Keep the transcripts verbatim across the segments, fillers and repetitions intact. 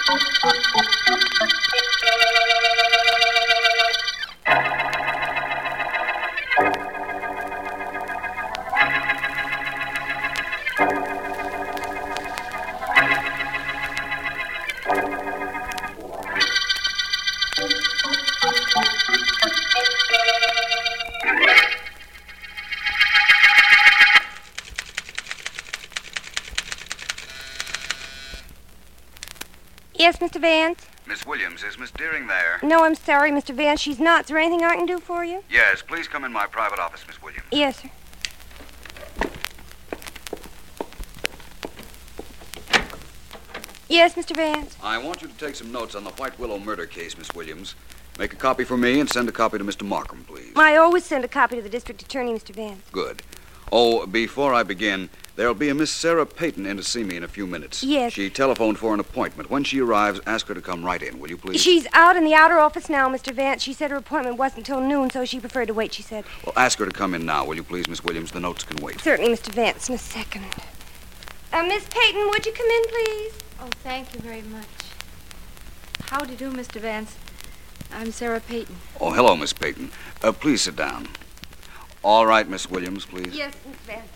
Yes, Mister Vance? Miss Williams, is Miss Deering there? No, I'm sorry, Mister Vance. She's not. Is there anything I can do for you? Yes, please come in my private office, Miss Williams. Yes, sir. Yes, Mister Vance? I want you to take some notes on the White Willow murder case, Miss Williams. Make a copy for me and send a copy to Mister Markham, please. I always send a copy to the district attorney, Mister Vance. Good. Oh, before I begin, there'll be a Miss Sarah Peyton in to see me in a few minutes. Yes. She telephoned for an appointment. When she arrives, ask her to come right in, will you please? She's out in the outer office now, Mister Vance. She said her appointment wasn't till noon, so she preferred to wait, she said. Well, ask her to come in now, will you please, Miss Williams? The notes can wait. Certainly, Mister Vance, in a second. Uh, Miss Peyton, would you come in, please? Oh, thank you very much. How do you do, Mister Vance? I'm Sarah Peyton. Oh, hello, Miss Peyton. Uh, please sit down. All right, Miss Williams, please. Yes, Miss Vance.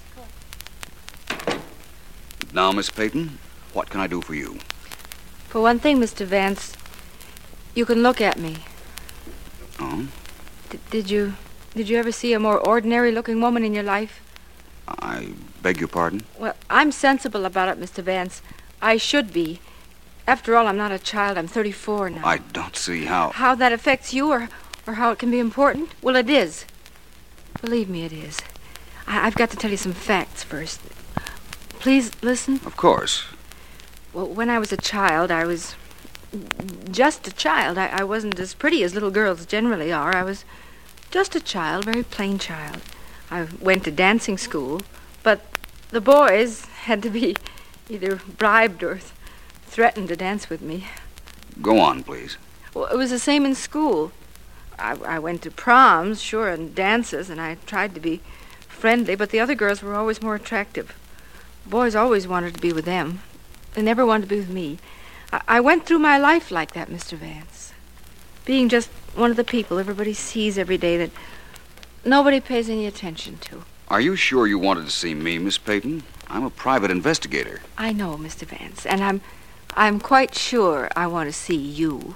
Now, Miss Peyton, what can I do for you? For one thing, Mister Vance, you can look at me. Oh? D- did you... Did you ever see a more ordinary-looking woman in your life? I beg your pardon? Well, I'm sensible about it, Mister Vance. I should be. After all, I'm not a child. I'm thirty-four now. I don't see how... How that affects you or, or how it can be important? Well, it is. Believe me, it is. I, I've got to tell you some facts first. Please listen. Of course. Well, when I was a child, I was just a child. I, I wasn't as pretty as little girls generally are. I was just a child, very plain child. I went to dancing school, but the boys had to be either bribed or th- threatened to dance with me. Go on, please. Well, it was the same in school. I, I went to proms, sure, and dances, and I tried to be friendly, but the other girls were always more attractive. Boys always wanted to be with them. They never wanted to be with me. I, I went through my life like that, Mister Vance. Being just one of the people everybody sees every day that nobody pays any attention to. Are you sure you wanted to see me, Miss Peyton? I'm a private investigator. I know, Mister Vance, and I'm I'm quite sure I want to see you.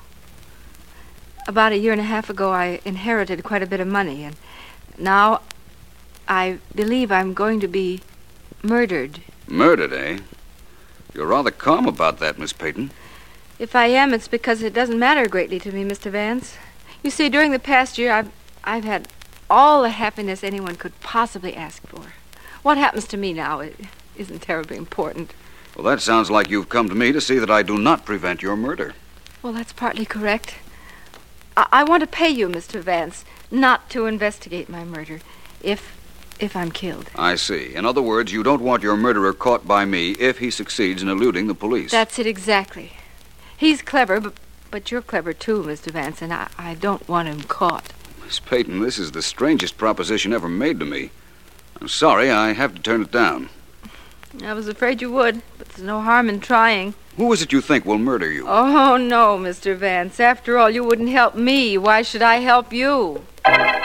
About a year and a half ago, I inherited quite a bit of money, and now I believe I'm going to be murdered. Murdered, eh? You're rather calm about that, Miss Peyton. If I am, it's because it doesn't matter greatly to me, Mister Vance. You see, during the past year, I've I've had all the happiness anyone could possibly ask for. What happens to me now it isn't terribly important. Well, that sounds like you've come to me to see that I do not prevent your murder. Well, that's partly correct. I, I want to pay you, Mister Vance, not to investigate my murder, if if I'm killed. I see. In other words, you don't want your murderer caught by me if he succeeds in eluding the police. That's it exactly. He's clever, but, but you're clever too, Mister Vance, and I, I don't want him caught. Miss Peyton, this is the strangest proposition ever made to me. I'm sorry, I have to turn it down. I was afraid you would, but there's no harm in trying. Who is it you think will murder you? Oh, no, Mister Vance. After all, you wouldn't help me. Why should I help you?